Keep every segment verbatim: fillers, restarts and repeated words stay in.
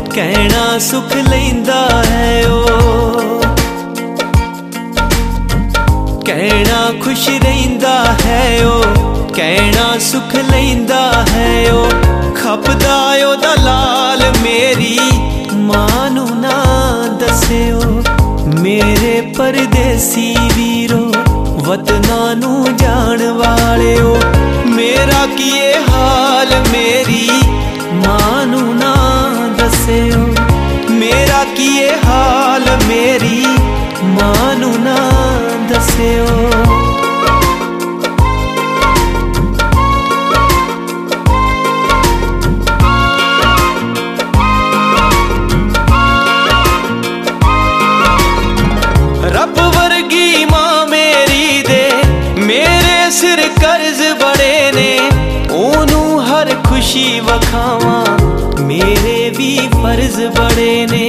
कहना सुख लैंदा है ओ, कहना खुश रहिंदा है ओ, कहना सुख लैंदा है ओ। खपदा ओदा लाल मेरी मां नू ना दस्सियो, मेरे परदेसी वीरो वतना नू जान वालियो। मेरा किए हाल मेरी मां नू ना दस्सियो, मेरा किए हाल मेरी मां नू ना दस्सियो। रब वर्गी मां मेरी दे मेरे सिर कर्ज बड़े ने, ओनू हर खुशी वखावा मेरे भी फर्ज बड़े ने।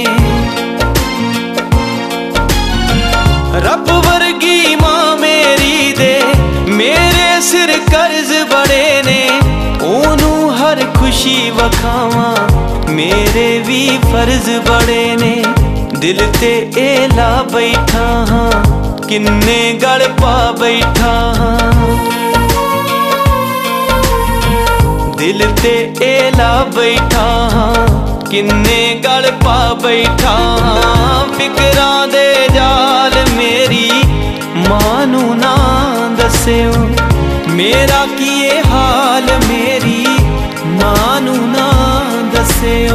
रब वर्गी मां मेरी दे मेरे सिर कर्ज बड़े ने, ओनू हर खुशी वखावा मेरे भी फर्ज बड़े ने। दिल ते एला बैठा हाँ किन्ने गल पा बैठा हाँ, दिल ते एला बैठा हाँ किन्ने गल पा बैठा हाँ। फिकरां दे जाल मेरी मां नू ना दस्सियो, मेरा किए हाल मेरी मां नू ना दस्सियो।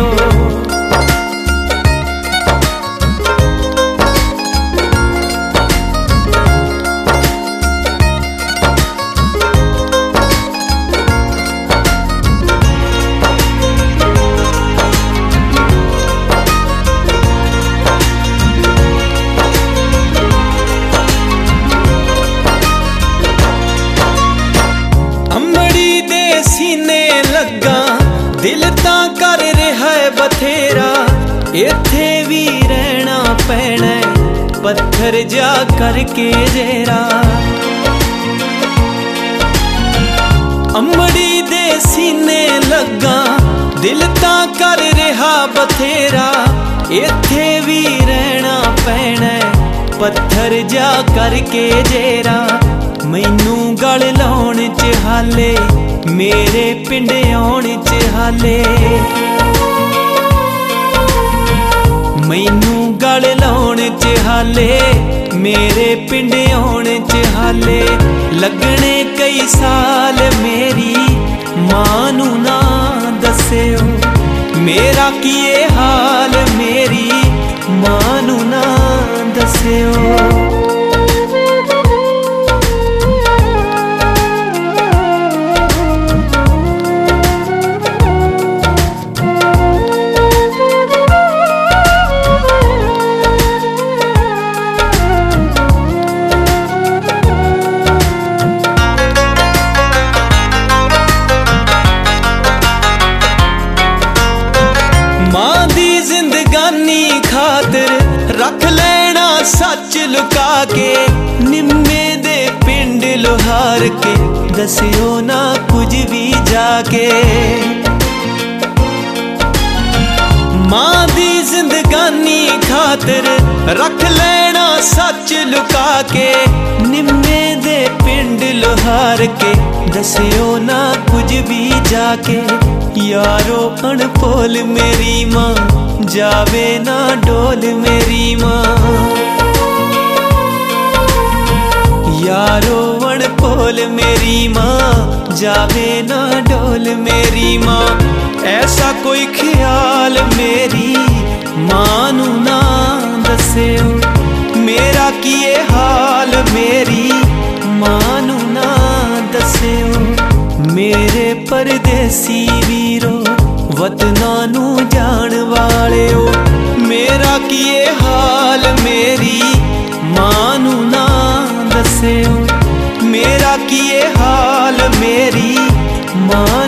सीने लगा दिल तां कर रहा है बथेरा, इत्थे भी रहना पैना पत्थर जा करके जेरा। अमड़ी दे सीने लगा दिल तां कर रहा बथेरा, इत्थे भी रहना पैना पत्थर जा करके जेरा। मैनू गल लाउण च हाले मेरे पिंड आउण च हाले, मैनू गल लाउण च हाले मेरे पिंड आउण च हाले। लगने कई साल मेरी मां नू ना दस्सियो, मेरा किए हाल मेरी मां नू ना दस्सियो। मां दी जिंदगानी खातिर रख लेना सच लुका के, निम्मे दे पिंड लोहार के दस्सियो ना कुछ भी जाके। मां दी जिंदगानी खातिर रख लेना सच लुका के, निम्मे दे पिंड लोहार के दस्सियो ना कुछ भी जाके। यारो अनपोल मेरी मां जावे ना डोल मेरी मां, यारो अनपोल मेरी मां जावे ना डोल मेरी मां। ऐसा कोई ख्याल मेरी मां नू ना दस्सियो, मेरा किए हाल मेरी मां नू ना दस्सियो। मेरे परदेसी वीरो वतना नू जान वालियो, मेरा किए हाल मेरी मां नू ना दस्सियो, मेरा किए हाल मेरी मां